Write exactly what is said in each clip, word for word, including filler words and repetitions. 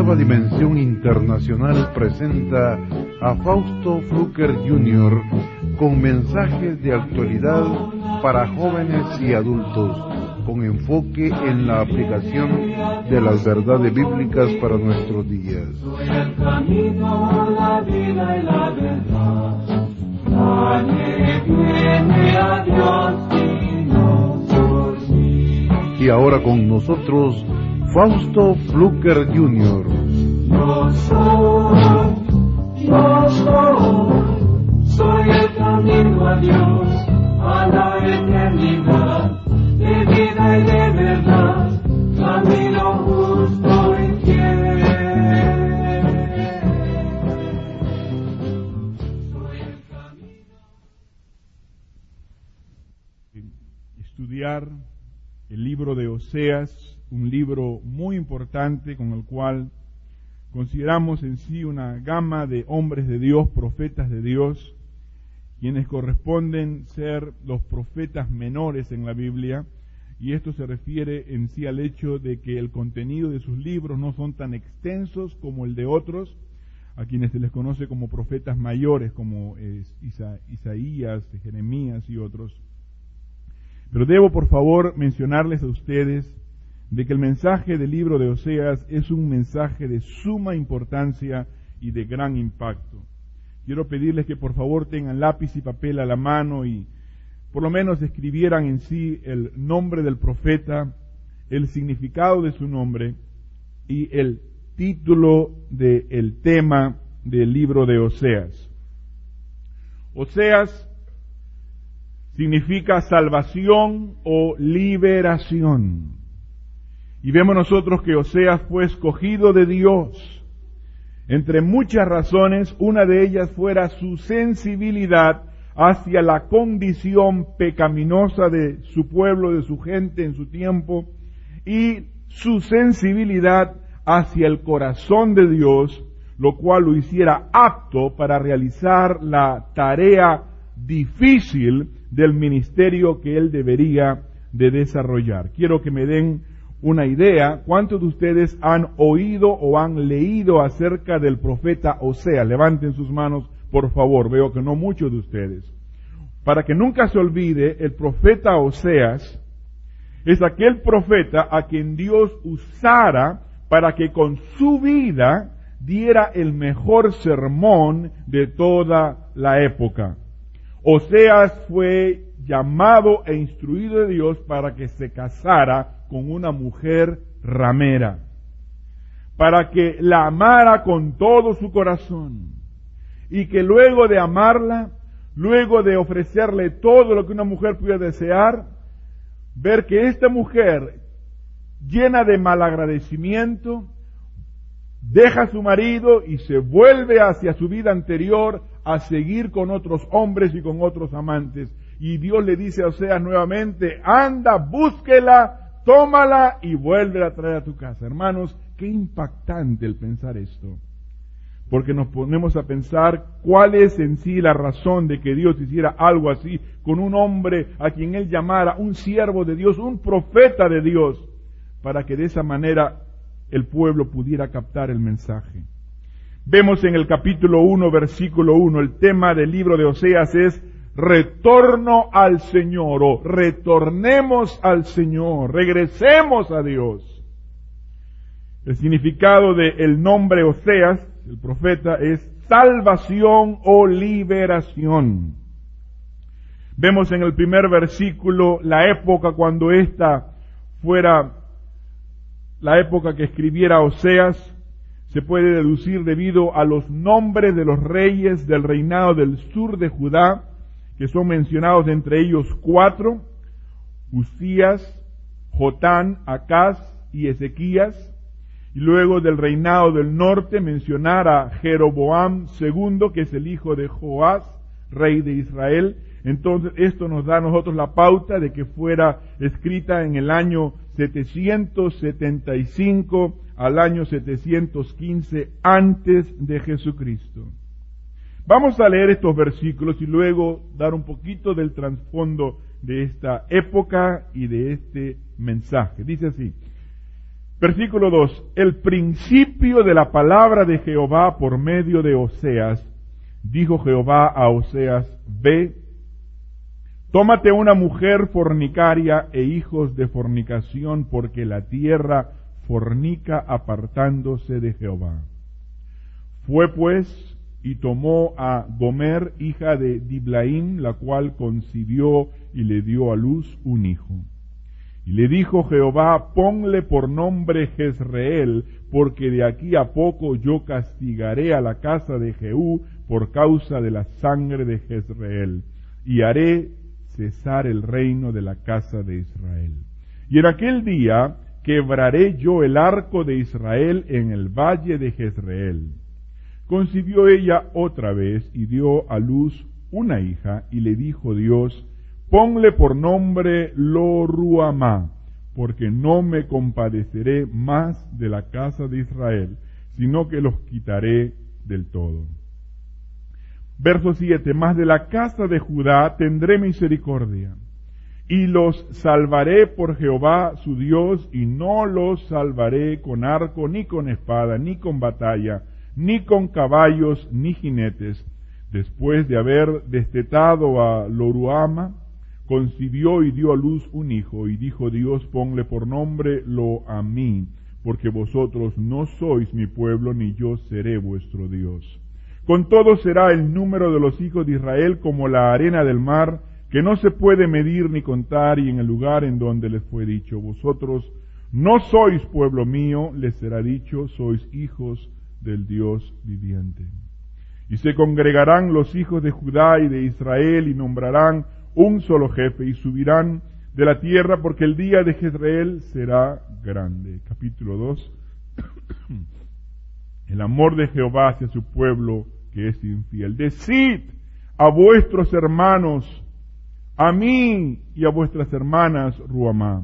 Nueva Dimensión Internacional presenta a Fausto Fluker junior con mensajes de actualidad para jóvenes y adultos, con enfoque en la aplicación de las verdades bíblicas para nuestros días. Soy el camino, la vida y la verdad. Nadie viene a Dios sino por mí. Y ahora con nosotros, Fausto Fluker junior Yo soy, yo soy, soy el camino a Dios, a la eternidad, de vida y de verdad, camino justo y fiel. Soy el camino. Estudiar el libro de Oseas, un libro muy importante con el cual consideramos en sí una gama de hombres de Dios, profetas de Dios, quienes corresponden ser los profetas menores en la Biblia, y esto se refiere en sí al hecho de que el contenido de sus libros no son tan extensos como el de otros, a quienes se les conoce como profetas mayores, como eh, Isa- Isaías, Jeremías y otros. Pero debo, por favor, mencionarles a ustedes de que el mensaje del libro de Oseas es un mensaje de suma importancia y de gran impacto. Quiero pedirles que por favor tengan lápiz y papel a la mano y por lo menos escribieran en sí el nombre del profeta, el significado de su nombre y el título del tema del libro de Oseas. Oseas significa salvación o liberación. Y vemos nosotros que Oseas fue escogido de Dios. Entre muchas razones, una de ellas fuera su sensibilidad hacia la condición pecaminosa de su pueblo, de su gente en su tiempo, y su sensibilidad hacia el corazón de Dios, lo cual lo hiciera apto para realizar la tarea difícil del ministerio que él debería de desarrollar. Quiero que me den una idea. ¿Cuántos de ustedes han oído o han leído acerca del profeta Oseas? Levanten sus manos, por favor. Veo que no muchos de ustedes. Para que nunca se olvide, el profeta Oseas es aquel profeta a quien Dios usara para que con su vida diera el mejor sermón de toda la época. Oseas fue llamado e instruido de Dios para que se casara con una mujer ramera, para que la amara con todo su corazón, y que luego de amarla, luego de ofrecerle todo lo que una mujer puede desear, ver que esta mujer, llena de malagradecimiento, deja a su marido y se vuelve hacia su vida anterior a seguir con otros hombres y con otros amantes. Y Dios le dice a Oseas nuevamente: anda, búsquela, tómala y vuélvela a traer a tu casa. Hermanos, qué impactante el pensar esto. Porque nos ponemos a pensar cuál es en sí la razón de que Dios hiciera algo así con un hombre a quien Él llamara un siervo de Dios, un profeta de Dios, para que de esa manera el pueblo pudiera captar el mensaje. Vemos en el capítulo uno, versículo uno, el tema del libro de Oseas es retorno al Señor, o retornemos al Señor, regresemos a Dios. El significado del nombre Oseas, el profeta, es salvación o liberación. Vemos en el primer versículo la época cuando esta fuera la época que escribiera Oseas. Se puede deducir debido a los nombres de los reyes del reinado del sur de Judá, que son mencionados entre ellos cuatro: Uzías, Jotán, Acaz y Ezequías. Y luego del reinado del norte mencionar a Jeroboam segundo, que es el hijo de Joás, rey de Israel. Entonces esto nos da a nosotros la pauta de que fuera escrita en el año setecientos setenta y cinco al año setecientos quince antes de Jesucristo. Vamos a leer estos versículos y luego dar un poquito del trasfondo de esta época y de este mensaje. Dice así: Versículo dos. El principio de la palabra de Jehová por medio de Oseas. Dijo Jehová a Oseas, ve, tómate una mujer fornicaria e hijos de fornicación, porque la tierra fornica apartándose de Jehová. Fue pues y tomó a Gomer, hija de Diblaim, la cual concibió y le dio a luz un hijo. Y le dijo Jehová, ponle por nombre Jezreel, porque de aquí a poco yo castigaré a la casa de Jehú por causa de la sangre de Jezreel, y haré cesar el reino de la casa de Israel. Y en aquel día quebraré yo el arco de Israel en el valle de Jezreel. Concibió ella otra vez y dio a luz una hija, y le dijo Dios, ponle por nombre Lo-ruhamá, porque no me compadeceré más de la casa de Israel, sino que los quitaré del todo. Verso siete, mas de la casa de Judá tendré misericordia, y los salvaré por Jehová su Dios, y no los salvaré con arco, ni con espada, ni con batalla, ni con caballos, ni jinetes. Después de haber destetado a Lo-ruhamá, concibió y dio a luz un hijo, y dijo Dios, ponle por nombre Lo-amí, porque vosotros no sois mi pueblo, ni yo seré vuestro Dios. Con todo será el número de los hijos de Israel como la arena del mar, que no se puede medir ni contar, y en el lugar en donde les fue dicho, vosotros no sois pueblo mío, les será dicho, sois hijos del Dios viviente. Y se congregarán los hijos de Judá y de Israel, y nombrarán un solo jefe, y subirán de la tierra, porque el día de Jezreel será grande. Capítulo dos. El amor de Jehová hacia su pueblo que es infiel. Decid a vuestros hermanos, a mí y a vuestras hermanas, Ruhamá.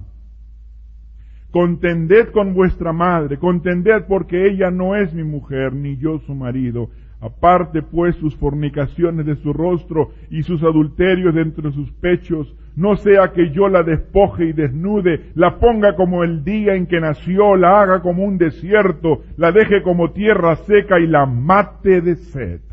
Contended con vuestra madre, contended porque ella no es mi mujer, ni yo su marido. Aparte pues sus fornicaciones de su rostro y sus adulterios de entre sus pechos, no sea que yo la despoje y desnude, la ponga como el día en que nació, la haga como un desierto, la deje como tierra seca y la mate de sed.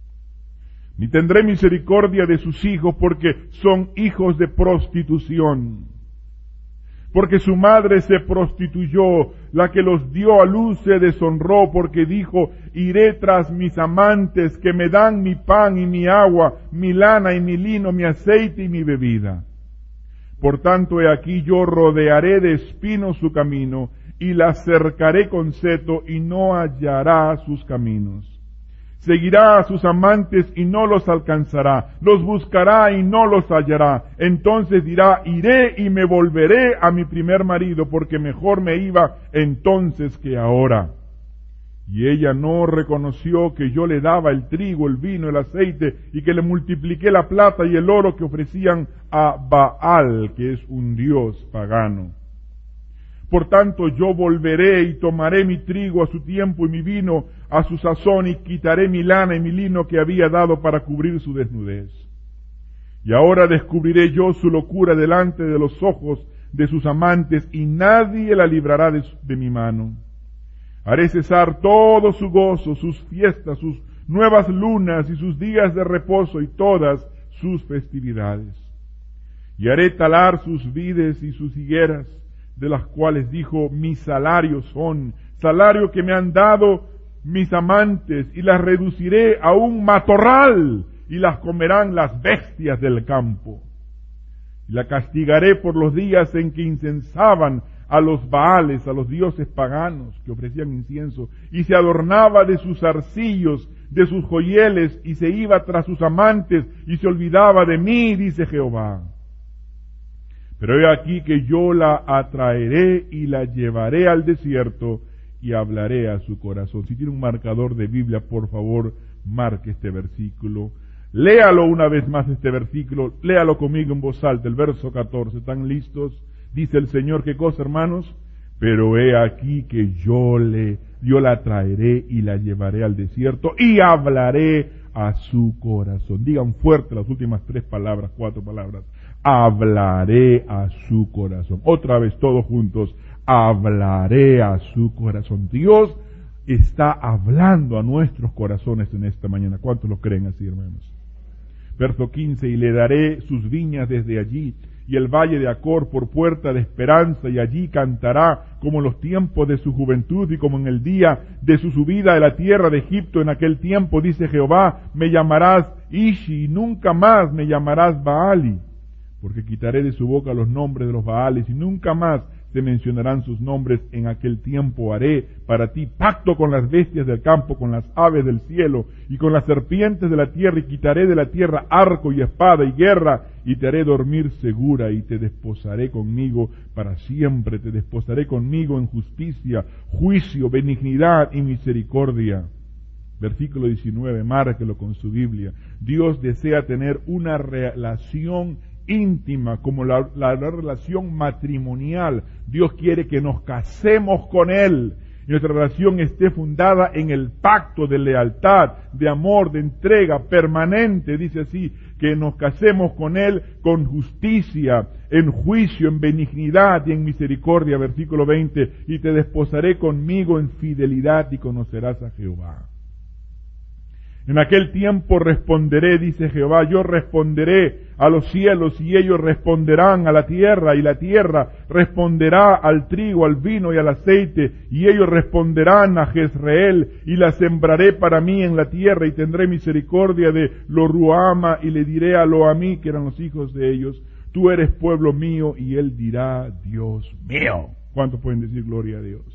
Ni tendré misericordia de sus hijos, porque son hijos de prostitución. Porque su madre se prostituyó, la que los dio a luz se deshonró, porque dijo, iré tras mis amantes que me dan mi pan y mi agua, mi lana y mi lino, mi aceite y mi bebida. Por tanto, he aquí yo rodearé de espinos su camino, y la cercaré con seto, y no hallará sus caminos. Seguirá a sus amantes y no los alcanzará, los buscará y no los hallará. Entonces dirá, iré y me volveré a mi primer marido, porque mejor me iba entonces que ahora. Y ella no reconoció que yo le daba el trigo, el vino, el aceite, y que le multipliqué la plata y el oro que ofrecían a Baal, que es un dios pagano. Por tanto, yo volveré y tomaré mi trigo a su tiempo y mi vino a su sazón, y quitaré mi lana y mi lino que había dado para cubrir su desnudez. Y ahora descubriré yo su locura delante de los ojos de sus amantes, y nadie la librará de, de mi mano. Haré cesar todo su gozo, sus fiestas, sus nuevas lunas y sus días de reposo y todas sus festividades. Y haré talar sus vides y sus higueras, de las cuales dijo, mis salarios son, salario que me han dado mis amantes, y las reduciré a un matorral, y las comerán las bestias del campo. Y la castigaré por los días en que incensaban a los Baales, a los dioses paganos que ofrecían incienso, y se adornaba de sus arcillos, de sus joyeles, y se iba tras sus amantes, y se olvidaba de mí, dice Jehová. Pero he aquí que yo la atraeré y la llevaré al desierto y hablaré a su corazón. Si tiene un marcador de Biblia, por favor, marque este versículo. Léalo una vez más este versículo, léalo conmigo en voz alta, el verso catorce. ¿Están listos? Dice el Señor, ¿qué cosa, hermanos? Pero he aquí que yo le, yo la traeré y la llevaré al desierto y hablaré a su corazón. Digan fuerte las últimas tres palabras, cuatro palabras. Hablaré a su corazón. Otra vez, todos juntos. hablaré a su corazón. Dios está hablando a nuestros corazones en esta mañana. ¿Cuántos lo creen así, hermanos? Verso quince, y le daré sus viñas desde allí, y el valle de Acor por puerta de esperanza, y allí cantará como en los tiempos de su juventud y como en el día de su subida de la tierra de Egipto. En aquel tiempo, dice Jehová, me llamarás Ishi, y nunca más me llamarás Baali, porque quitaré de su boca los nombres de los Baales, y nunca más se mencionarán sus nombres. En aquel tiempo haré para ti pacto con las bestias del campo, con las aves del cielo y con las serpientes de la tierra, y quitaré de la tierra arco y espada y guerra, y te haré dormir segura, y te desposaré conmigo para siempre, te desposaré conmigo en justicia, juicio, benignidad y misericordia. Versículo diecinueve, márquelo con su Biblia. Dios desea tener una relación íntima, como la, la, la relación matrimonial. Dios quiere que nos casemos con Él. Y nuestra relación esté fundada en el pacto de lealtad, de amor, de entrega permanente. Dice así, que nos casemos con Él con justicia, en juicio, en benignidad y en misericordia. Versículo veinte, y te desposaré conmigo en fidelidad y conocerás a Jehová. En aquel tiempo responderé, dice Jehová, yo responderé a los cielos y ellos responderán a la tierra, y la tierra responderá al trigo, al vino y al aceite, y ellos responderán a Jezreel, y la sembraré para mí en la tierra, y tendré misericordia de Lo-ruhama, y le diré a Lo-amí, que eran los hijos de ellos, tú eres pueblo mío, y él dirá, Dios mío. ¿Cuántos pueden decir gloria a Dios?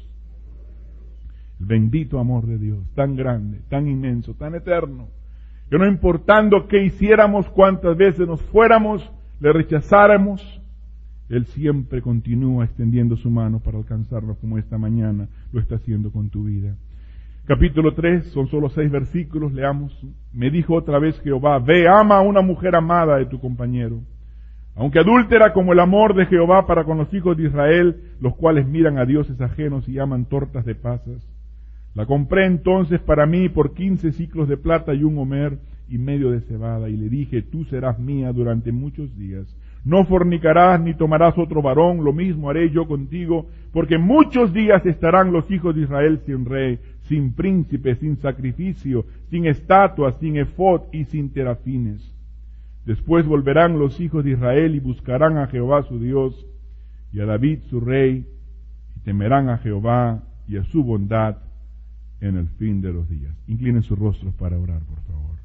El bendito amor de Dios, tan grande, tan inmenso, tan eterno, que no importando qué hiciéramos, cuántas veces nos fuéramos, le rechazáramos, Él siempre continúa extendiendo su mano para alcanzarnos, como esta mañana lo está haciendo con tu vida. Capítulo tres, son solo seis versículos, leamos. Me dijo otra vez Jehová, ve, ama a una mujer amada de tu compañero, aunque adúltera como el amor de Jehová para con los hijos de Israel, los cuales miran a dioses ajenos y aman tortas de pasas. La compré entonces para mí por quince siclos de plata y un homer y medio de cebada, y le dije, tú serás mía durante muchos días. No fornicarás ni tomarás otro varón, lo mismo haré yo contigo, porque muchos días estarán los hijos de Israel sin rey, sin príncipe, sin sacrificio, sin estatuas, sin efod y sin terafines. Después volverán los hijos de Israel y buscarán a Jehová su Dios y a David su rey, y temerán a Jehová y a su bondad en el fin de los días. Inclinen sus rostros para orar, por favor.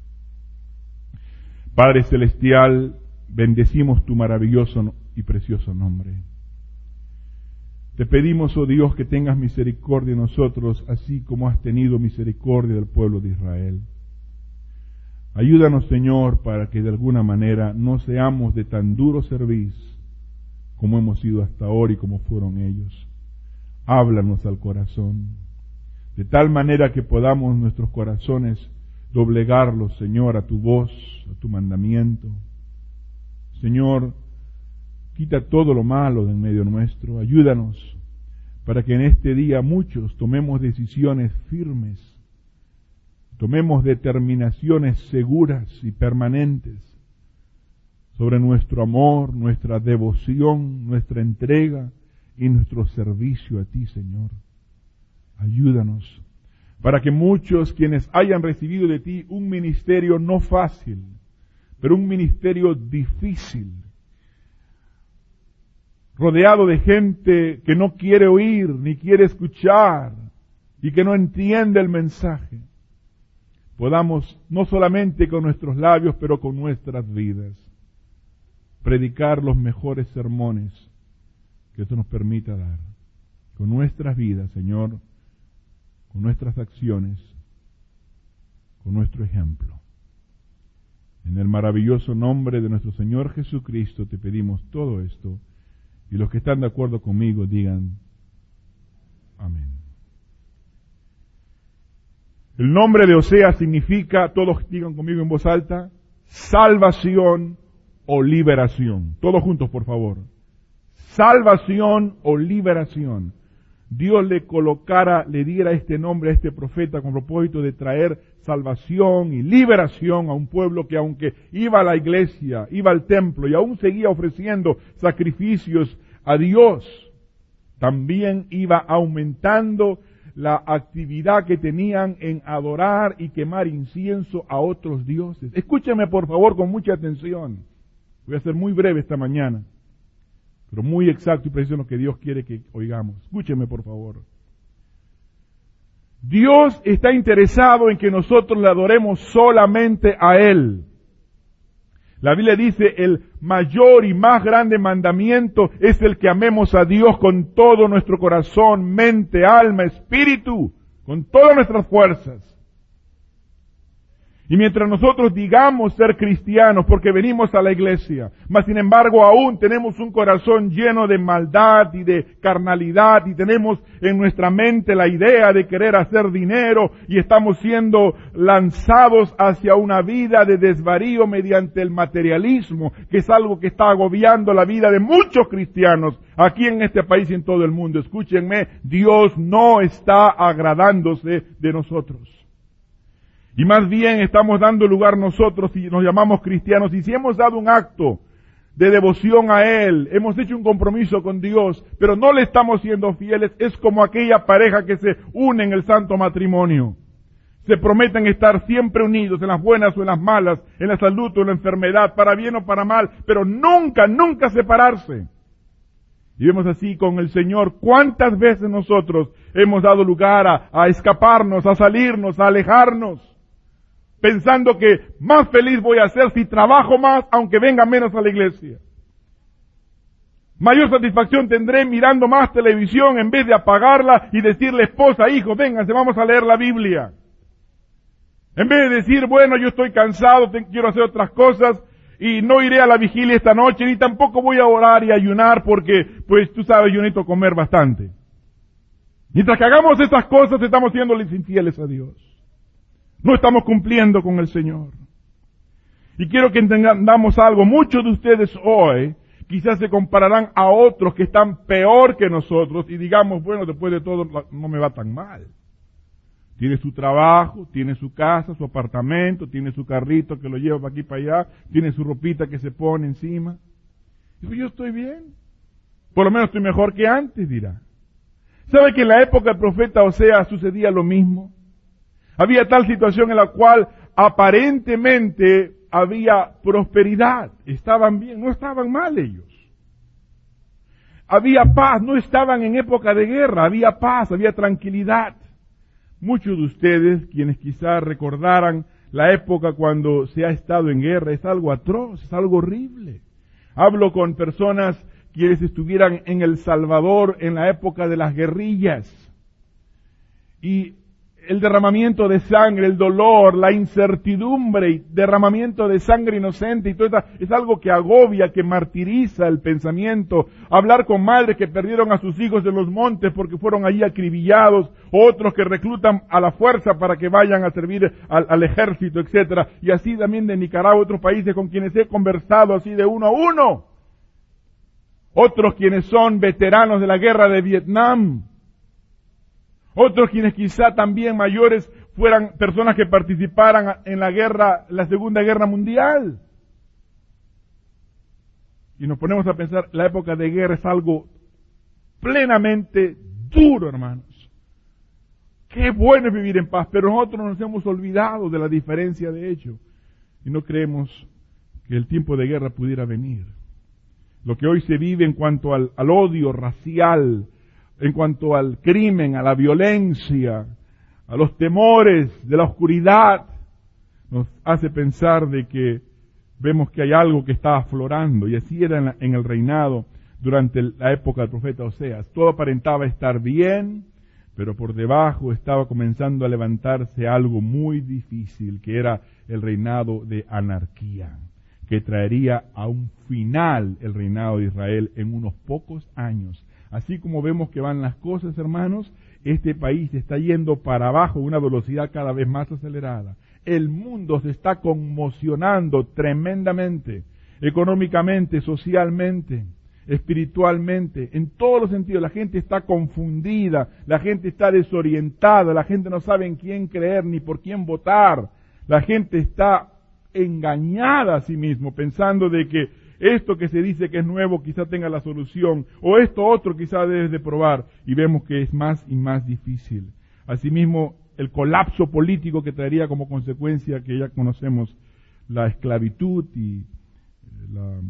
Padre Celestial, bendecimos tu maravilloso y precioso nombre. Te pedimos, oh Dios, que tengas misericordia de nosotros, así como has tenido misericordia del pueblo de Israel. Ayúdanos, Señor, para que de alguna manera no seamos de tan duro servicio como hemos sido hasta ahora y como fueron ellos. Háblanos al corazón, de tal manera que podamos nuestros corazones doblegarlos, Señor, a tu voz, a tu mandamiento. Señor, quita todo lo malo de en medio nuestro, ayúdanos para que en este día muchos tomemos decisiones firmes, tomemos determinaciones seguras y permanentes sobre nuestro amor, nuestra devoción, nuestra entrega y nuestro servicio a ti, Señor. Ayúdanos para que muchos quienes hayan recibido de ti un ministerio no fácil, pero un ministerio difícil, rodeado de gente que no quiere oír ni quiere escuchar y que no entiende el mensaje, podamos no solamente con nuestros labios, pero con nuestras vidas, predicar los mejores sermones que esto nos permita dar. Con nuestras vidas, Señor, con nuestras acciones, con nuestro ejemplo. En el maravilloso nombre de nuestro Señor Jesucristo te pedimos todo esto, y los que están de acuerdo conmigo digan amén. El nombre de Oseas significa, todos digan conmigo en voz alta, salvación o liberación. Todos juntos, por favor. Salvación o liberación. Dios le colocara, le diera este nombre a este profeta con propósito de traer salvación y liberación a un pueblo que, aunque iba a la iglesia, iba al templo y aún seguía ofreciendo sacrificios a Dios, también iba aumentando la actividad que tenían en adorar y quemar incienso a otros dioses. Escúcheme por favor con mucha atención. Voy a ser muy breve esta mañana, pero muy exacto y preciso en lo que Dios quiere que oigamos. Escúcheme por favor. Dios está interesado en que nosotros le adoremos solamente a Él. La Biblia dice, el mayor y más grande mandamiento es el que amemos a Dios con todo nuestro corazón, mente, alma, espíritu, con todas nuestras fuerzas. Y mientras nosotros digamos ser cristianos porque venimos a la iglesia, mas sin embargo aún tenemos un corazón lleno de maldad y de carnalidad y tenemos en nuestra mente la idea de querer hacer dinero y estamos siendo lanzados hacia una vida de desvarío mediante el materialismo, que es algo que está agobiando la vida de muchos cristianos aquí en este país y en todo el mundo. Escúchenme, Dios no está agradándose de nosotros. Y más bien estamos dando lugar nosotros y nos llamamos cristianos. Y si hemos dado un acto de devoción a Él, hemos hecho un compromiso con Dios, pero no le estamos siendo fieles, es como aquella pareja que se une en el santo matrimonio. Se prometen estar siempre unidos en las buenas o en las malas, en la salud o en la enfermedad, para bien o para mal, pero nunca, nunca separarse. Y vemos así con el Señor, cuántas veces nosotros hemos dado lugar a, a escaparnos, a salirnos, a alejarnos, pensando que más feliz voy a ser si trabajo más, aunque venga menos a la iglesia. Mayor satisfacción tendré mirando más televisión en vez de apagarla y decirle, esposa, hijo, vénganse, vamos a leer la Biblia. En vez de decir, bueno, yo estoy cansado, te, quiero hacer otras cosas y no iré a la vigilia esta noche, ni tampoco voy a orar y ayunar porque, pues tú sabes, yo necesito comer bastante. Mientras que hagamos estas cosas, estamos siéndoles infieles a Dios. No estamos cumpliendo con el Señor. Y quiero que entendamos algo. Muchos de ustedes hoy quizás se compararán a otros que están peor que nosotros y digamos, bueno, después de todo no me va tan mal. Tiene su trabajo, tiene su casa, su apartamento, tiene su carrito que lo lleva para aquí para allá, tiene su ropita que se pone encima. Y yo estoy bien. Por lo menos estoy mejor que antes, dirá. ¿Sabe que en la época del profeta Oseas sucedía lo mismo? Había tal situación en la cual aparentemente había prosperidad. Estaban bien, no estaban mal ellos. Había paz, no estaban en época de guerra, había paz, había tranquilidad. Muchos de ustedes, quienes quizás recordaran la época cuando se ha estado en guerra, es algo atroz, es algo horrible. Hablo con personas quienes estuvieran en El Salvador en la época de las guerrillas. Y el derramamiento de sangre, el dolor, la incertidumbre, y derramamiento de sangre inocente y todo eso, es algo que agobia, que martiriza el pensamiento. Hablar con madres que perdieron a sus hijos en los montes porque fueron allí acribillados, otros que reclutan a la fuerza para que vayan a servir al, al ejército, etcétera. Y así también de Nicaragua, otros países con quienes he conversado así de uno a uno. Otros quienes son veteranos de la guerra de Vietnam. Otros quienes quizá también mayores fueran personas que participaran en la guerra, la Segunda Guerra Mundial. Y nos ponemos a pensar, la época de guerra es algo plenamente duro, hermanos. Qué bueno es vivir en paz, pero nosotros nos hemos olvidado de la diferencia de hecho. Y no creemos que el tiempo de guerra pudiera venir. Lo que hoy se vive en cuanto al, al odio racial, en cuanto al crimen, a la violencia, a los temores de la oscuridad, nos hace pensar de que vemos que hay algo que está aflorando, y así era en, la, en el reinado durante la época del profeta Oseas. Todo aparentaba estar bien, pero por debajo estaba comenzando a levantarse algo muy difícil, que era el reinado de anarquía, que traería a un final el reinado de Israel en unos pocos años. Así como vemos que van las cosas, hermanos, este país está yendo para abajo a una velocidad cada vez más acelerada. El mundo se está conmocionando tremendamente, económicamente, socialmente, espiritualmente, en todos los sentidos. La gente está confundida, la gente está desorientada, la gente no sabe en quién creer ni por quién votar. La gente está engañada a sí mismo, pensando de que esto que se dice que es nuevo quizá tenga la solución, o esto otro quizá debes de probar, y vemos que es más y más difícil. Asimismo, el colapso político que traería como consecuencia que ya conocemos la esclavitud y la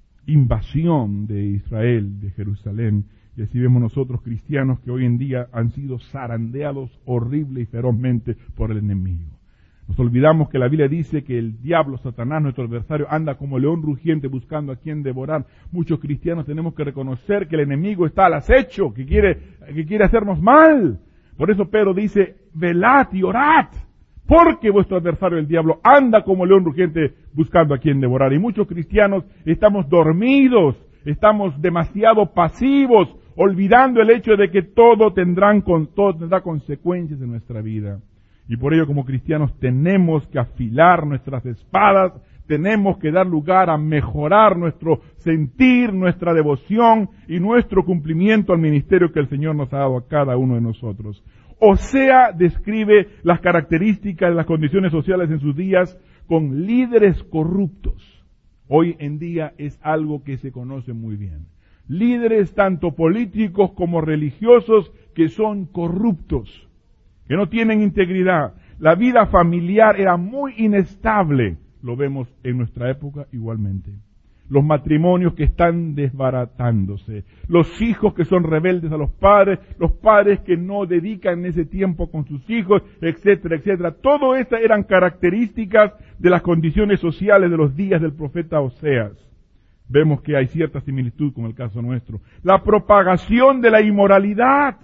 invasión de Israel, de Jerusalén, y así vemos nosotros cristianos que hoy en día han sido zarandeados horrible y ferozmente por el enemigo. Nos olvidamos que la Biblia dice que el diablo, Satanás, nuestro adversario, anda como león rugiente buscando a quien devorar. Muchos cristianos tenemos que reconocer que el enemigo está al acecho, que quiere, que quiere hacernos mal. Por eso Pedro dice, velad y orad, porque vuestro adversario el diablo anda como león rugiente buscando a quien devorar. Y muchos cristianos estamos dormidos, estamos demasiado pasivos, olvidando el hecho de que todo, tendrán, todo tendrá consecuencias en nuestra vida. Y por ello, como cristianos, tenemos que afilar nuestras espadas, tenemos que dar lugar a mejorar nuestro sentir, nuestra devoción y nuestro cumplimiento al ministerio que el Señor nos ha dado a cada uno de nosotros. Osea describe las características de las condiciones sociales en sus días con líderes corruptos. Hoy en día es algo que se conoce muy bien. Líderes tanto políticos como religiosos que son corruptos, que no tienen integridad. La vida familiar era muy inestable. Lo vemos en nuestra época igualmente. Los matrimonios que están desbaratándose, los hijos que son rebeldes a los padres, los padres que no dedican ese tiempo con sus hijos, etcétera, etcétera. Todo estas eran características de las condiciones sociales de los días del profeta Oseas. Vemos que hay cierta similitud con el caso nuestro. La propagación de la inmoralidad.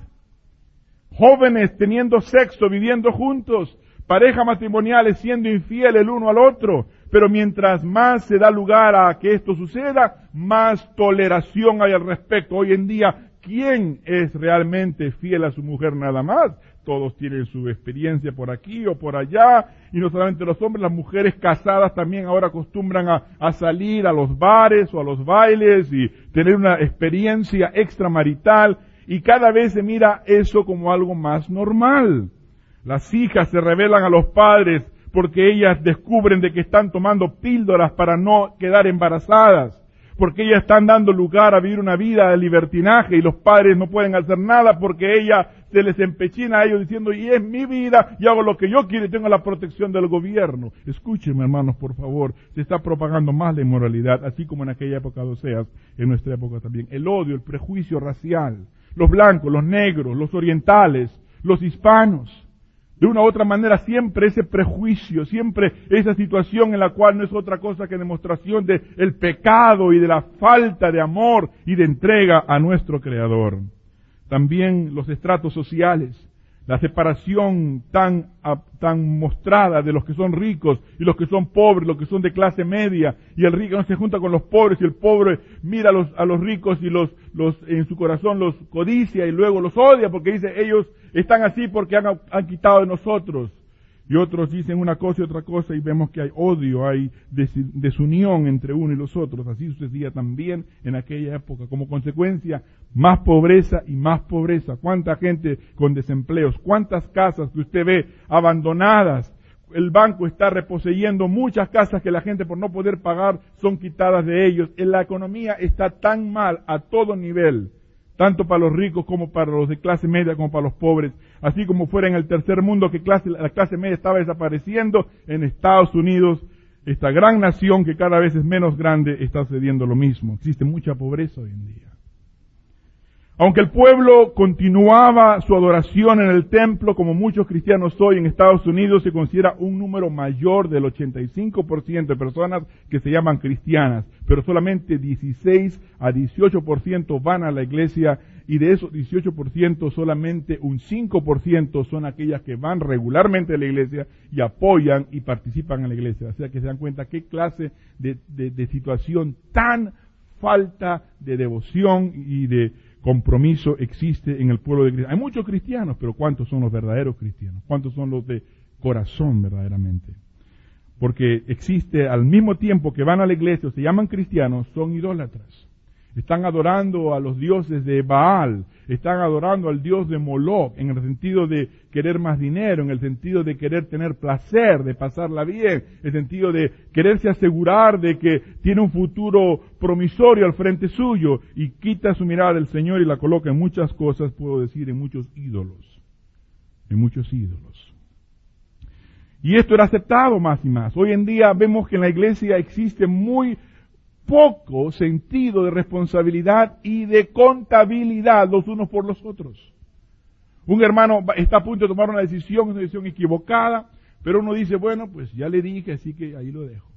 Jóvenes teniendo sexo, viviendo juntos, parejas matrimoniales siendo infieles el uno al otro, pero mientras más se da lugar a que esto suceda, más toleración hay al respecto. Hoy en día, ¿quién es realmente fiel a su mujer nada más? Todos tienen su experiencia por aquí o por allá, y no solamente los hombres, las mujeres casadas también ahora acostumbran a, a salir a los bares o a los bailes y tener una experiencia extramarital, y cada vez se mira eso como algo más normal. Las hijas se rebelan a los padres porque ellas descubren de que están tomando píldoras para no quedar embarazadas, porque ellas están dando lugar a vivir una vida de libertinaje y los padres no pueden hacer nada porque ella se les empechina a ellos diciendo, y es mi vida, y hago lo que yo quiero y tengo la protección del gobierno. Escúchenme, hermanos, por favor, se está propagando más la inmoralidad, así como en aquella época de Oseas, en nuestra época también. El odio, el prejuicio racial, los blancos, los negros, los orientales, los hispanos. De una u otra manera, siempre ese prejuicio, siempre esa situación en la cual no es otra cosa que demostración de el pecado y de la falta de amor y de entrega a nuestro Creador. También los estratos sociales, la separación tan, tan mostrada de los que son ricos y los que son pobres, los que son de clase media, y el rico no se junta con los pobres y el pobre mira a los, a los ricos y los, los, en su corazón los codicia y luego los odia porque dice ellos están así porque han, han quitado de nosotros. Y otros dicen una cosa y otra cosa y vemos que hay odio, hay des, desunión entre uno y los otros. Así sucedía también en aquella época. Como consecuencia, más pobreza y más pobreza. ¿Cuánta gente con desempleos? ¿Cuántas casas que usted ve abandonadas? El banco está reposeyendo muchas casas que la gente por no poder pagar son quitadas de ellos. La economía está tan mal a todo nivel, tanto para los ricos como para los de clase media como para los pobres. Así como fuera en el tercer mundo que clase, la clase media estaba desapareciendo, en Estados Unidos, esta gran nación que cada vez es menos grande, está sucediendo lo mismo. Existe mucha pobreza hoy en día. Aunque el pueblo continuaba su adoración en el templo, como muchos cristianos hoy en Estados Unidos, se considera un número mayor del ochenta y cinco por ciento de personas que se llaman cristianas, pero solamente dieciséis a dieciocho por ciento van a la iglesia, y de esos dieciocho por ciento solamente un cinco por ciento son aquellas que van regularmente a la iglesia y apoyan y participan en la iglesia. O sea que se dan cuenta qué clase de, de, de situación tan falta de devoción y de compromiso existe en el pueblo de Cristo. Hay muchos cristianos, pero ¿cuántos son los verdaderos cristianos? ¿Cuántos son los de corazón verdaderamente? Porque existe, al mismo tiempo que van a la iglesia o se llaman cristianos, son idólatras. Están adorando a los dioses de Baal, están adorando al dios de Moloch, en el sentido de querer más dinero, en el sentido de querer tener placer, de pasarla bien, en el sentido de quererse asegurar de que tiene un futuro promisorio al frente suyo, y quita su mirada del Señor y la coloca en muchas cosas, puedo decir, en muchos ídolos, en muchos ídolos. Y esto era aceptado más y más. Hoy en día vemos que en la iglesia existe muy poco sentido de responsabilidad y de contabilidad los unos por los otros. Un hermano está a punto de tomar una decisión, una decisión equivocada, pero uno dice, bueno, pues ya le dije, así que ahí lo dejo.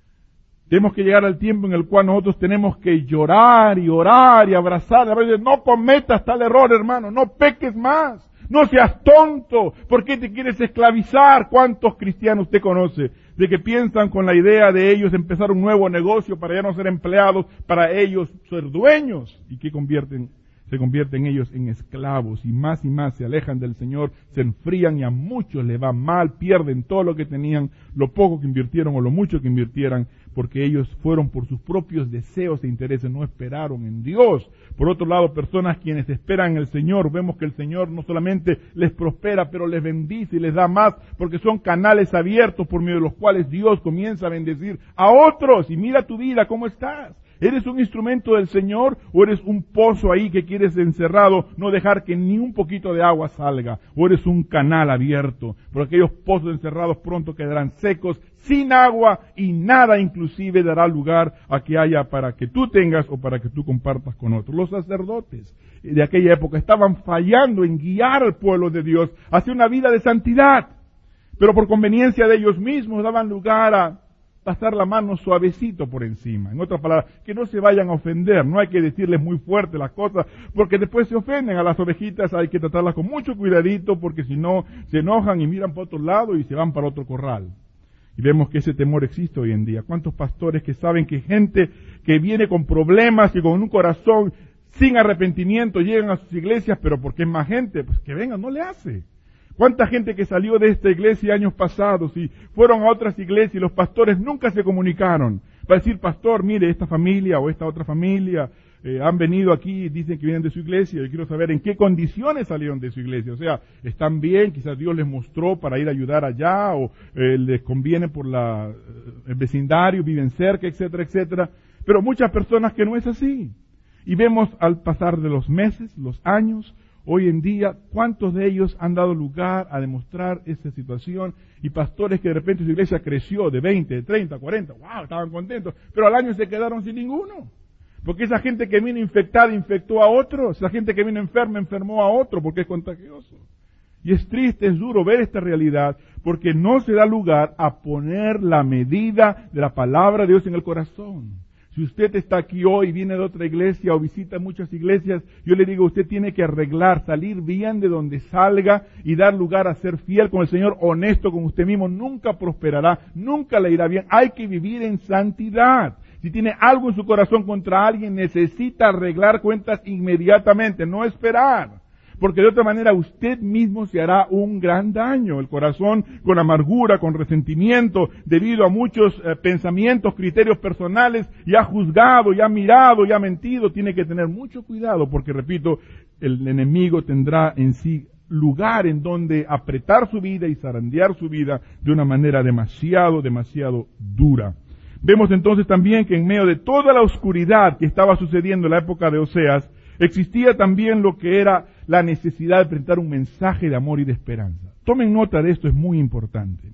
Tenemos que llegar al tiempo en el cual nosotros tenemos que llorar y orar y abrazar. A veces, no cometas tal error, hermano, no peques más. No seas tonto. ¿Por qué te quieres esclavizar? ¿Cuántos cristianos usted conoce de que piensan con la idea de ellos empezar un nuevo negocio para ya no ser empleados, para ellos ser dueños? ¿Y que convierten? Se convierten ellos en esclavos y más y más se alejan del Señor, se enfrían y a muchos les va mal, pierden todo lo que tenían, lo poco que invirtieron o lo mucho que invirtieran, porque ellos fueron por sus propios deseos e intereses, no esperaron en Dios. Por otro lado, personas quienes esperan en el Señor, vemos que el Señor no solamente les prospera, pero les bendice y les da más, porque son canales abiertos por medio de los cuales Dios comienza a bendecir a otros. Y mira tu vida, ¿cómo estás? ¿Eres un instrumento del Señor o eres un pozo ahí que quieres encerrado, no dejar que ni un poquito de agua salga? ¿O eres un canal abierto? Porque aquellos pozos encerrados pronto quedarán secos, sin agua, y nada inclusive dará lugar a que haya para que tú tengas o para que tú compartas con otros. Los sacerdotes de aquella época estaban fallando en guiar al pueblo de Dios hacia una vida de santidad, pero por conveniencia de ellos mismos daban lugar a pasar la mano suavecito por encima. En otras palabras, que no se vayan a ofender, no hay que decirles muy fuerte las cosas, porque después se ofenden. A las ovejitas hay que tratarlas con mucho cuidadito, porque si no, se enojan y miran para otro lado y se van para otro corral. Y vemos que ese temor existe hoy en día. ¿Cuántos pastores que saben que gente que viene con problemas y con un corazón sin arrepentimiento llegan a sus iglesias, pero porque es más gente, pues que vengan, no le hace? ¿Cuánta gente que salió de esta iglesia años pasados y fueron a otras iglesias y los pastores nunca se comunicaron para decir, pastor, mire, esta familia o esta otra familia eh, han venido aquí y dicen que vienen de su iglesia, yo quiero saber en qué condiciones salieron de su iglesia? O sea, ¿están bien? Quizás Dios les mostró para ir a ayudar allá, o eh, les conviene por la, el vecindario, viven cerca, etcétera, etcétera. Pero muchas personas que no es así. Y vemos al pasar de los meses, los años, hoy en día, ¿cuántos de ellos han dado lugar a demostrar esa situación? Y pastores que de repente su iglesia creció de veinte, de treinta, cuarenta, wow, estaban contentos, pero al año se quedaron sin ninguno. Porque esa gente que vino infectada infectó a otros, esa gente que vino enferma enfermó a otro, porque es contagioso. Y es triste, es duro ver esta realidad, porque no se da lugar a poner la medida de la palabra de Dios en el corazón. Si usted está aquí hoy, viene de otra iglesia o visita muchas iglesias, yo le digo, usted tiene que arreglar, salir bien de donde salga y dar lugar a ser fiel con el Señor, honesto con usted mismo. Nunca prosperará, nunca le irá bien. Hay que vivir en santidad. Si tiene algo en su corazón contra alguien, necesita arreglar cuentas inmediatamente, no esperar. Porque de otra manera usted mismo se hará un gran daño. El corazón con amargura, con resentimiento, debido a muchos eh, pensamientos, criterios personales, y ha juzgado, y ha mirado, y ha mentido, tiene que tener mucho cuidado, porque repito, el enemigo tendrá en sí lugar en donde apretar su vida y zarandear su vida de una manera demasiado, demasiado dura. Vemos entonces también que en medio de toda la oscuridad que estaba sucediendo en la época de Oseas, existía también lo que era la necesidad de presentar un mensaje de amor y de esperanza. Tomen nota de esto, es muy importante.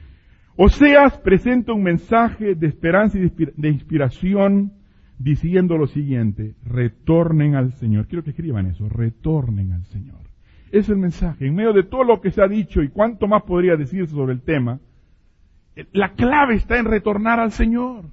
Oseas presenta un mensaje de esperanza y de inspiración diciendo lo siguiente: retornen al Señor. Quiero que escriban eso, retornen al Señor. Es el mensaje. En medio de todo lo que se ha dicho y cuánto más podría decirse sobre el tema, la clave está en retornar al Señor.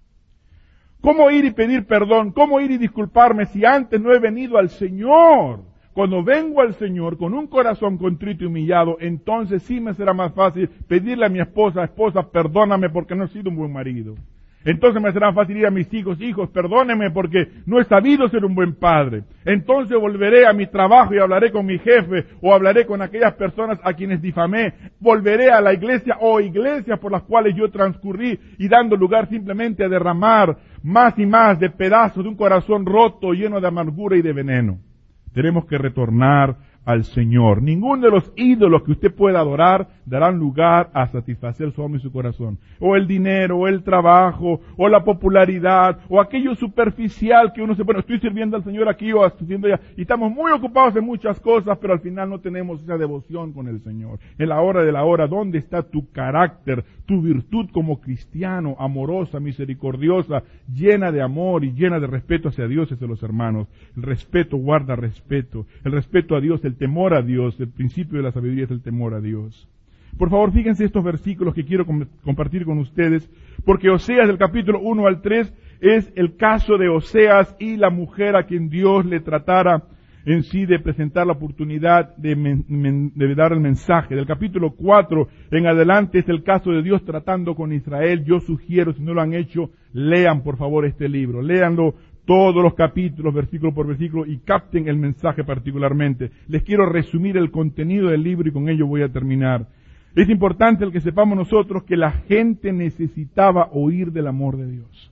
¿Cómo ir y pedir perdón? ¿Cómo ir y disculparme si antes no he venido al Señor? Cuando vengo al Señor con un corazón contrito y humillado, entonces sí me será más fácil pedirle a mi esposa, esposa, perdóname porque no he sido un buen marido. Entonces me será fácil ir a mis hijos, hijos, perdóneme porque no he sabido ser un buen padre. Entonces volveré a mi trabajo y hablaré con mi jefe o hablaré con aquellas personas a quienes difamé. Volveré a la iglesia o iglesias por las cuales yo transcurrí y dando lugar simplemente a derramar más y más de pedazos de un corazón roto, lleno de amargura y de veneno. Tenemos que retornar al Señor. Ninguno de los ídolos que usted pueda adorar darán lugar a satisfacer su alma y su corazón. O el dinero, o el trabajo, o la popularidad, o aquello superficial que uno se pone, estoy sirviendo al Señor aquí o sirviendo allá. Y estamos muy ocupados en muchas cosas, pero al final no tenemos esa devoción con el Señor. En la hora de la hora, ¿dónde está tu carácter, tu virtud como cristiano, amorosa, misericordiosa, llena de amor y llena de respeto hacia Dios y hacia los hermanos? El respeto guarda respeto. El respeto a Dios, el temor a Dios, el principio de la sabiduría es el temor a Dios. Por favor, fíjense estos versículos que quiero com- compartir con ustedes, porque Oseas del capítulo uno al tres es el caso de Oseas y la mujer a quien Dios le tratara en sí de presentar la oportunidad de, men- men- de dar el mensaje. Del capítulo cuatro en adelante es el caso de Dios tratando con Israel. Yo sugiero, si no lo han hecho, lean por favor este libro, léanlo todos los capítulos, versículo por versículo, y capten el mensaje particularmente. Les quiero resumir el contenido del libro y con ello voy a terminar. Es importante el que sepamos nosotros que la gente necesitaba oír del amor de Dios.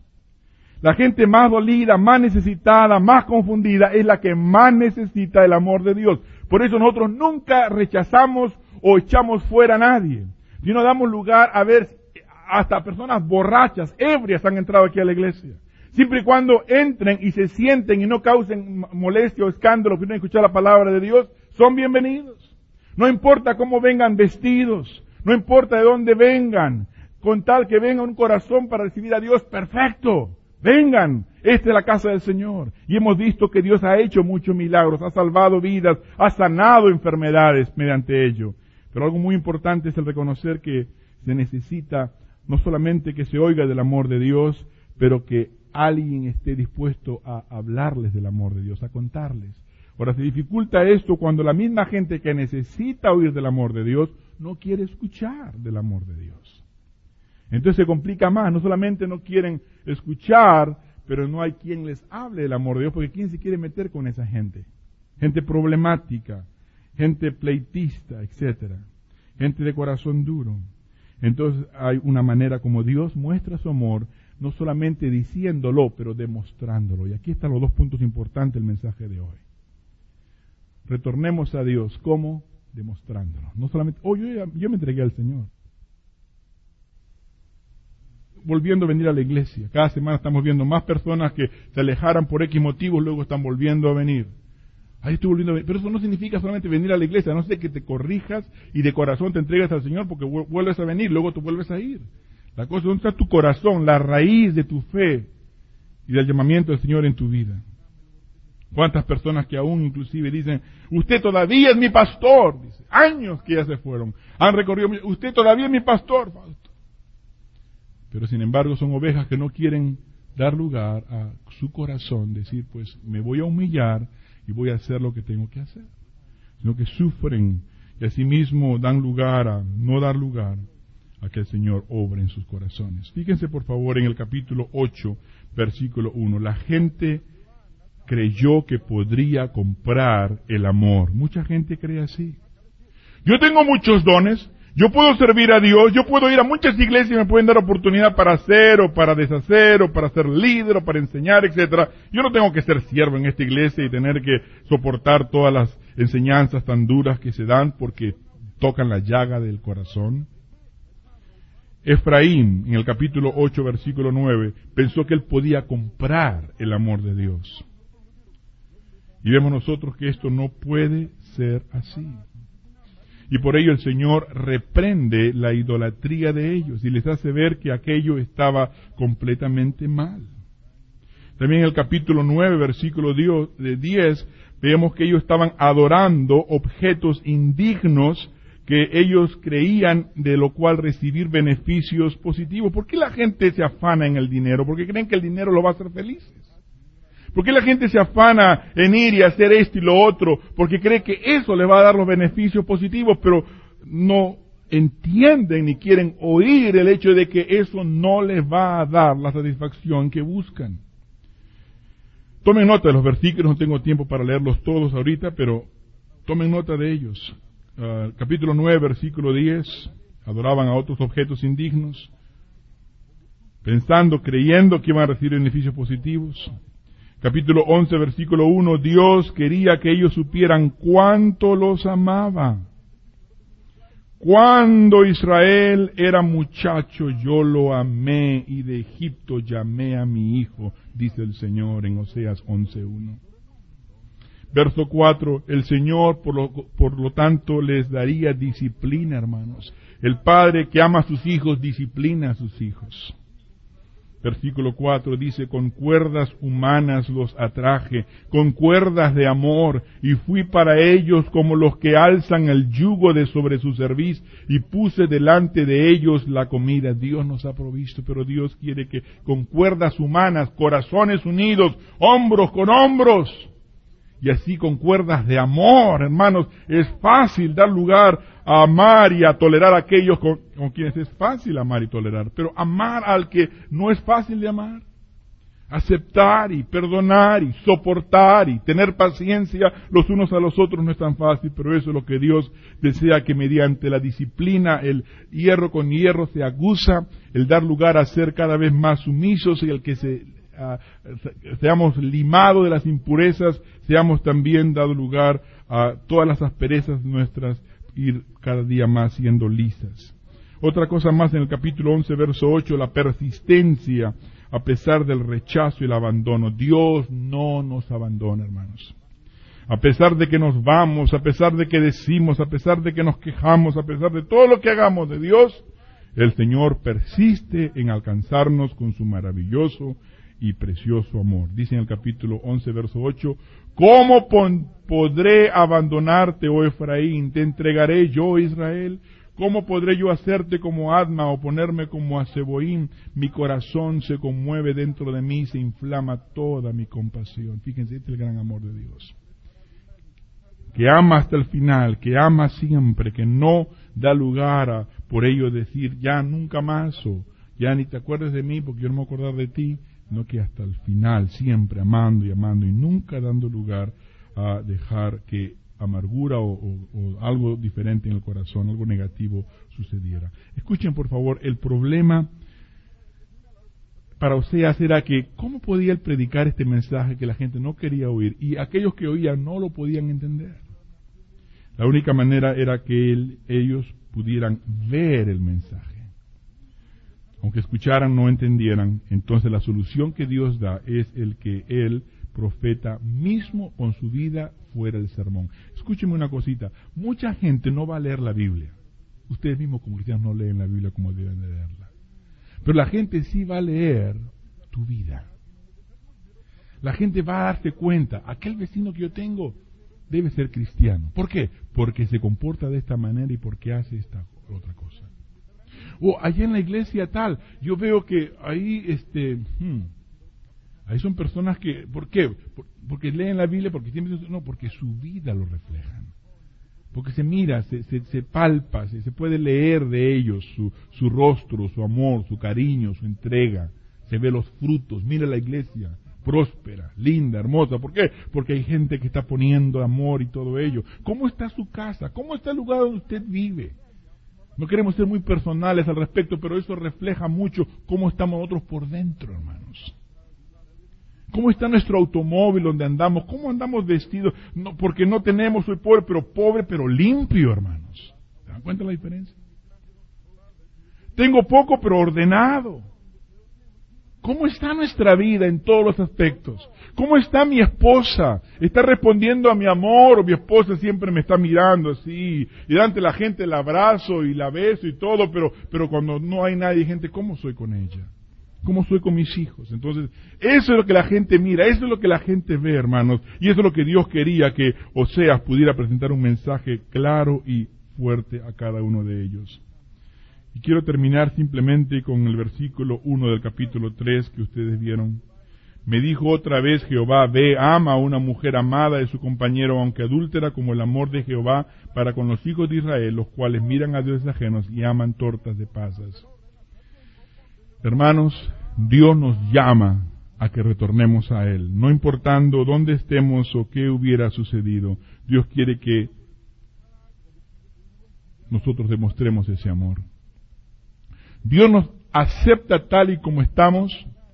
La gente más dolida, más necesitada, más confundida, es la que más necesita el amor de Dios. Por eso nosotros nunca rechazamos o echamos fuera a nadie. Si no damos lugar a ver, hasta personas borrachas, ebrias han entrado aquí a la iglesia. Siempre y cuando entren y se sienten y no causen molestia o escándalo, que no escuchar la palabra de Dios, son bienvenidos. No importa cómo vengan vestidos, no importa de dónde vengan, con tal que venga un corazón para recibir a Dios, perfecto. Vengan, esta es la casa del Señor. Y hemos visto que Dios ha hecho muchos milagros, ha salvado vidas, ha sanado enfermedades mediante ello. Pero algo muy importante es el reconocer que se necesita no solamente que se oiga del amor de Dios, pero que alguien esté dispuesto a hablarles del amor de Dios, a contarles. Ahora, se dificulta esto cuando la misma gente que necesita oír del amor de Dios no quiere escuchar del amor de Dios. Entonces se complica más, no solamente no quieren escuchar, pero no hay quien les hable del amor de Dios, porque ¿quién se quiere meter con esa gente? Gente problemática, gente pleitista, etcétera, gente de corazón duro. Entonces hay una manera como Dios muestra su amor, no solamente diciéndolo, pero demostrándolo. Y aquí están los dos puntos importantes del mensaje de hoy. Retornemos a Dios, ¿cómo? Demostrándolo. No solamente, oh, yo, ya, yo me entregué al Señor. Volviendo a venir a la iglesia. Cada semana estamos viendo más personas que se alejaran por X motivos, luego están volviendo a venir. Ahí estoy volviendo a venir. Pero eso no significa solamente venir a la iglesia, no sé que te corrijas y de corazón te entregas al Señor porque vuelves a venir, luego tú vuelves a ir. La cosa, ¿dónde está tu corazón, la raíz de tu fe y del llamamiento del Señor en tu vida? ¿Cuántas personas que aún inclusive dicen, usted todavía es mi pastor? Dice, años que ya se fueron, han recorrido, usted todavía es mi pastor. Pero sin embargo son ovejas que no quieren dar lugar a su corazón, decir, pues me voy a humillar y voy a hacer lo que tengo que hacer. Sino que sufren y asimismo dan lugar a no dar lugar a que el Señor obre en sus corazones. Fíjense por favor en el capítulo ocho, versículo uno. La gente creyó que podría comprar el amor. Mucha gente cree así. Yo tengo muchos dones, yo puedo servir a Dios, yo puedo ir a muchas iglesias y me pueden dar oportunidad para hacer o para deshacer o para ser líder o para enseñar, etcétera. Yo no tengo que ser siervo en esta iglesia y tener que soportar todas las enseñanzas tan duras que se dan porque tocan la llaga del corazón. Efraín, en el capítulo ocho, versículo nueve, pensó que él podía comprar el amor de Dios. Y vemos nosotros que esto no puede ser así. Y por ello el Señor reprende la idolatría de ellos y les hace ver que aquello estaba completamente mal. También en el capítulo nueve, versículo diez, vemos que ellos estaban adorando objetos indignos que ellos creían de lo cual recibir beneficios positivos. ¿Por qué la gente se afana en el dinero? Porque creen que el dinero lo va a hacer felices. ¿Por qué la gente se afana en ir y hacer esto y lo otro? Porque cree que eso le va a dar los beneficios positivos, pero no entienden ni quieren oír el hecho de que eso no les va a dar la satisfacción que buscan. Tomen nota de los versículos, no tengo tiempo para leerlos todos ahorita, pero tomen nota de ellos. Uh, capítulo nueve, versículo diez, adoraban a otros objetos indignos. pensando, creyendo que iban a recibir beneficios positivos. Capítulo once, versículo uno, Dios quería que ellos supieran cuánto los amaba. Cuando Israel era muchacho, yo lo amé, y de Egipto llamé a mi hijo, dice el Señor en Oseas once uno. Verso cuatro, el Señor por lo, por lo tanto les daría disciplina, hermanos. El padre que ama a sus hijos disciplina a sus hijos. Versículo cuatro dice, con cuerdas humanas los atraje, con cuerdas de amor, y fui para ellos como los que alzan el yugo de sobre su cerviz, y puse delante de ellos la comida. Dios nos ha provisto, pero Dios quiere que con cuerdas humanas, corazones unidos, hombros con hombros, y así con cuerdas de amor, hermanos, es fácil dar lugar a amar y a tolerar a aquellos con, con quienes es fácil amar y tolerar, pero amar al que no es fácil de amar, aceptar y perdonar y soportar y tener paciencia los unos a los otros no es tan fácil, pero eso es lo que Dios desea, que mediante la disciplina, el hierro con hierro se aguza, el dar lugar a ser cada vez más sumisos y el que se Uh, seamos limados de las impurezas, seamos también dado lugar a todas las asperezas nuestras, ir cada día más siendo lisas. Otra cosa más en el capítulo once, verso ocho, la persistencia a pesar del rechazo y el abandono. Dios no nos abandona, hermanos. A pesar de que nos vamos, a pesar de que decimos, a pesar de que nos quejamos, a pesar de todo lo que hagamos de Dios, el Señor persiste en alcanzarnos con su maravilloso y precioso amor. Dice en el capítulo once, verso ocho, ¿cómo pon- podré abandonarte, oh Efraín? ¿Te entregaré yo, Israel? ¿Cómo podré yo hacerte como Adma o ponerme como a Seboín? Mi corazón se conmueve dentro de mí, se inflama toda mi compasión. Fíjense, este es el gran amor de Dios. Que ama hasta el final, que ama siempre, que no da lugar a, por ello, decir, ya nunca más, o ya ni te acuerdes de mí porque yo no me voy a acordar de ti, no, que hasta el final, siempre amando y amando y nunca dando lugar a dejar que amargura o, o, o algo diferente en el corazón, algo negativo sucediera. Escuchen por favor, el problema para Oseas era que, ¿cómo podía él predicar este mensaje que la gente no quería oír? Y aquellos que oían no lo podían entender. La única manera era que él, ellos pudieran ver el mensaje. Aunque escucharan, no entendieran, entonces la solución que Dios da es el que el profeta mismo con su vida fuera el sermón. Escúcheme una cosita, mucha gente no va a leer la Biblia. Ustedes mismos como cristianos no leen la Biblia como deben de leerla. Pero la gente sí va a leer tu vida. La gente va a darse cuenta, aquel vecino que yo tengo debe ser cristiano. ¿Por qué? Porque se comporta de esta manera y porque hace esta otra cosa. O allá en la iglesia tal, yo veo que ahí, este, hmm, ahí son personas que, ¿por qué? Por, porque leen la Biblia, porque siempre, no, porque su vida lo reflejan. Porque se mira, se, se, se palpa, se, se puede leer de ellos su, su rostro, su amor, su cariño, su entrega. Se ve los frutos. Mira la iglesia, próspera, linda, hermosa. ¿Por qué? Porque hay gente que está poniendo amor y todo ello. ¿Cómo está su casa? ¿Cómo está el lugar donde usted vive? No queremos ser muy personales al respecto, pero eso refleja mucho cómo estamos nosotros por dentro, hermanos. ¿Cómo está nuestro automóvil donde andamos? ¿Cómo andamos vestidos? No, porque no tenemos, soy pobre, pero pobre, pero limpio, hermanos. ¿Se dan cuenta la diferencia? Tengo poco, pero ordenado. ¿Cómo está nuestra vida en todos los aspectos? ¿Cómo está mi esposa? ¿Está respondiendo a mi amor? ¿O mi esposa siempre me está mirando así? Y delante de la gente la abrazo y la beso y todo, pero, pero cuando no hay nadie, gente, ¿cómo soy con ella? ¿Cómo soy con mis hijos? Entonces, eso es lo que la gente mira, eso es lo que la gente ve, hermanos. Y eso es lo que Dios quería, que Oseas pudiera presentar un mensaje claro y fuerte a cada uno de ellos. Y quiero terminar simplemente con el versículo uno del capítulo tres que ustedes vieron. Me dijo otra vez Jehová, ve, ama a una mujer amada de su compañero, aunque adúltera, como el amor de Jehová para con los hijos de Israel, los cuales miran a dioses ajenos y aman tortas de pasas. Hermanos, Dios nos llama a que retornemos a Él, no importando dónde estemos o qué hubiera sucedido. Dios quiere que nosotros demostremos ese amor. Dios nos acepta tal y como estamos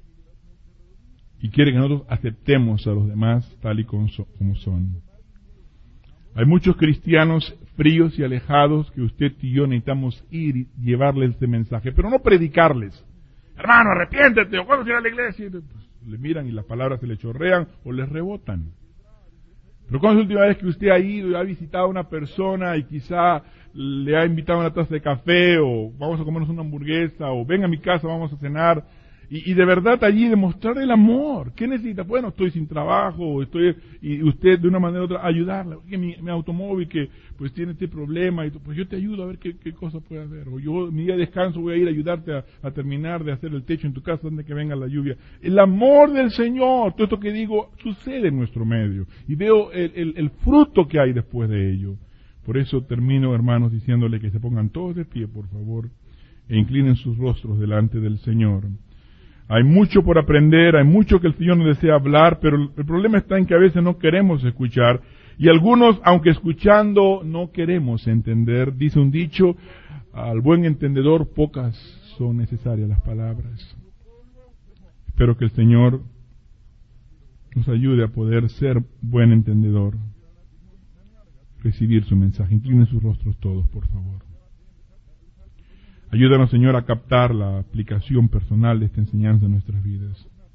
y quiere que nosotros aceptemos a los demás tal y como son. Hay muchos cristianos fríos y alejados que usted y yo necesitamos ir y llevarles este mensaje, pero no predicarles. Hermano, arrepiéntete, o cuando llega a la iglesia, pues, le miran y las palabras se le chorrean o les rebotan. Pero ¿cuándo es la última vez que usted ha ido y ha visitado a una persona y quizá le ha invitado a una taza de café, o vamos a comernos una hamburguesa, o ven a mi casa, vamos a cenar, y, y de verdad allí demostrar el amor? ¿Qué necesita? Bueno, estoy sin trabajo, o estoy, y usted de una manera u otra ayudarle. Oye, mi, mi automóvil que pues tiene este problema, y pues yo te ayudo a ver qué, qué cosa puede hacer. O yo, mi día de descanso, voy a ir a ayudarte a, a terminar de hacer el techo en tu casa antes de que venga la lluvia. El amor del Señor, todo esto que digo, sucede en nuestro medio. Y veo el, el, el fruto que hay después de ello. Por eso termino, hermanos, diciéndole que se pongan todos de pie, por favor, e inclinen sus rostros delante del Señor. Hay mucho por aprender, hay mucho que el Señor nos desea hablar, pero el problema está en que a veces no queremos escuchar, y algunos, aunque escuchando, no queremos entender. Dice un dicho, al buen entendedor pocas son necesarias las palabras. Espero que el Señor nos ayude a poder ser buen entendedor, recibir su mensaje. Inclinen sus rostros todos, por favor. Ayúdanos, Señor, a captar la aplicación personal de esta enseñanza en nuestras vidas.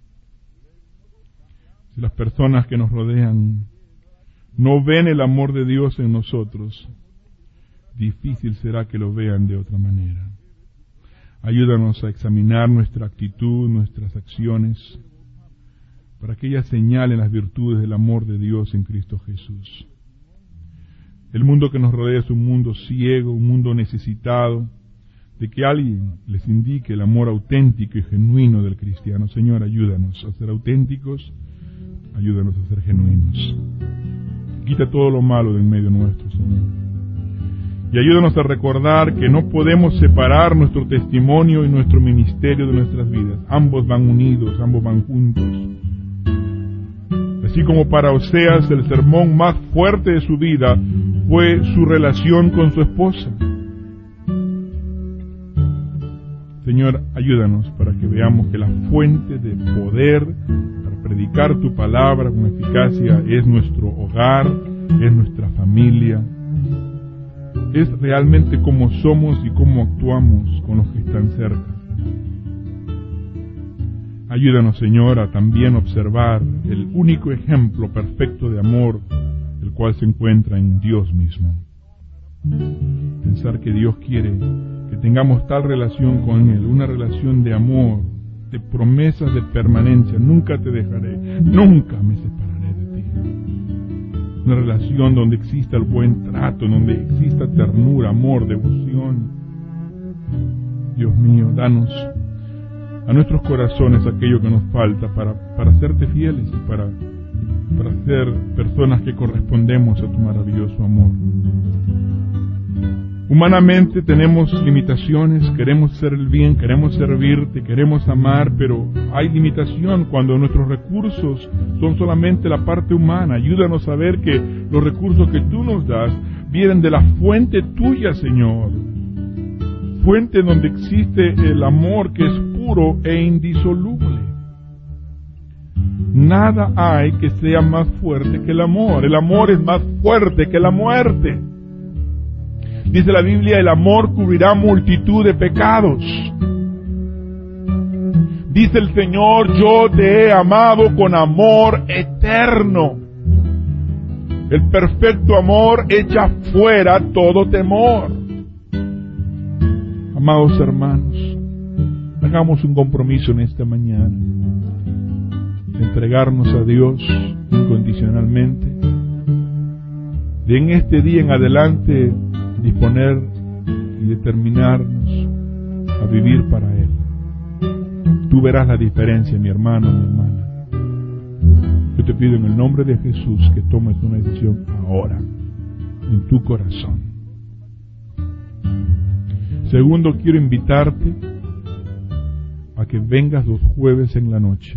Si las personas que nos rodean no ven el amor de Dios en nosotros, difícil será que lo vean de otra manera. Ayúdanos a examinar nuestra actitud, nuestras acciones, para que ellas señalen las virtudes del amor de Dios en Cristo Jesús. El mundo que nos rodea es un mundo ciego, un mundo necesitado de que alguien les indique el amor auténtico y genuino del cristiano. Señor, ayúdanos a ser auténticos, ayúdanos a ser genuinos. Quita todo lo malo del medio nuestro, Señor. Y ayúdanos a recordar que no podemos separar nuestro testimonio y nuestro ministerio de nuestras vidas. Ambos van unidos, ambos van juntos. Así como para Oseas el sermón más fuerte de su vida fue su relación con su esposa. Señor, ayúdanos para que veamos que la fuente de poder para predicar tu palabra con eficacia es nuestro hogar, es nuestra familia, es realmente cómo somos y cómo actuamos con los que están cerca. Ayúdanos, Señor, a también observar el único ejemplo perfecto de amor, el cual se encuentra en Dios mismo. Pensar que Dios quiere que tengamos tal relación con Él, una relación de amor, de promesas de permanencia. Nunca te dejaré, nunca me separaré de ti. Una relación donde exista el buen trato, donde exista ternura, amor, devoción. Dios mío, danos a nuestros corazones aquello que nos falta para, para serte fieles y para, para ser personas que correspondemos a tu maravilloso amor. Humanamente tenemos limitaciones, queremos hacer el bien, queremos servirte, queremos amar, pero hay limitación cuando nuestros recursos son solamente la parte humana. Ayúdanos a ver que los recursos que tú nos das vienen de la fuente tuya, Señor. Fuente donde existe el amor que es puro e indisoluble. Nada hay que sea más fuerte que el amor. El amor es más fuerte que la muerte. Dice la Biblia, el amor cubrirá multitud de pecados. Dice el Señor, yo te he amado con amor eterno. El perfecto amor echa fuera todo temor. Amados hermanos, hagamos un compromiso en esta mañana de entregarnos a Dios incondicionalmente, de en este día en adelante disponer y determinarnos a vivir para Él. Tú verás la diferencia, mi hermano, mi hermana. Yo te pido en el nombre de Jesús que tomes una decisión ahora, en tu corazón. Segundo, quiero invitarte a que vengas los jueves en la noche,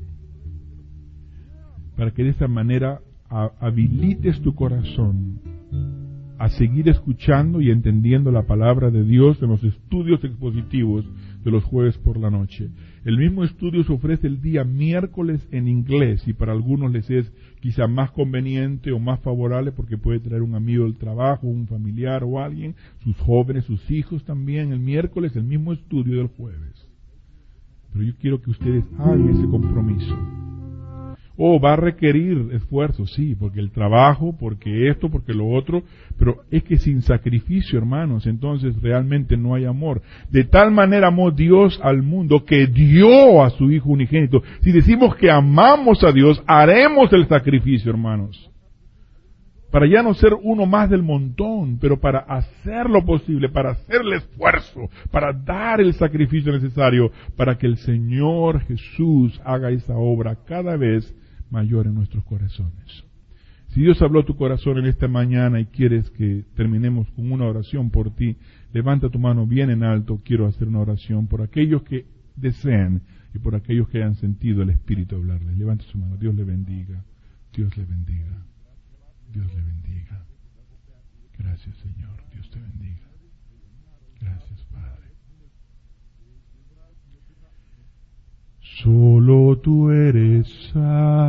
para que de esa manera habilites tu corazón a seguir escuchando y entendiendo la palabra de Dios en los estudios expositivos de los jueves por la noche. El mismo estudio se ofrece el día miércoles en inglés y para algunos les es quizá más conveniente o más favorable porque puede traer un amigo del trabajo, un familiar o alguien, sus jóvenes, sus hijos también. El miércoles el mismo estudio del jueves. Pero yo quiero que ustedes hagan ese compromiso. Oh, va a requerir esfuerzo, sí, porque el trabajo, porque esto, porque lo otro, pero es que sin sacrificio, hermanos, entonces realmente no hay amor. De tal manera amó Dios al mundo que dio a su Hijo unigénito. Si decimos que amamos a Dios, haremos el sacrificio, hermanos. Para ya no ser uno más del montón, pero para hacer lo posible, para hacer el esfuerzo, para dar el sacrificio necesario, para que el Señor Jesús haga esa obra cada vez mayor en nuestros corazones. Si Dios habló a tu corazón en esta mañana y quieres que terminemos con una oración por ti, levanta tu mano bien en alto. Quiero hacer una oración por aquellos que desean y por aquellos que hayan sentido el Espíritu hablarles. Levanta su mano. Dios le bendiga. Dios le bendiga. Dios le bendiga. Gracias, Señor. Dios te bendiga. Gracias, Padre. Solo tú eres santo.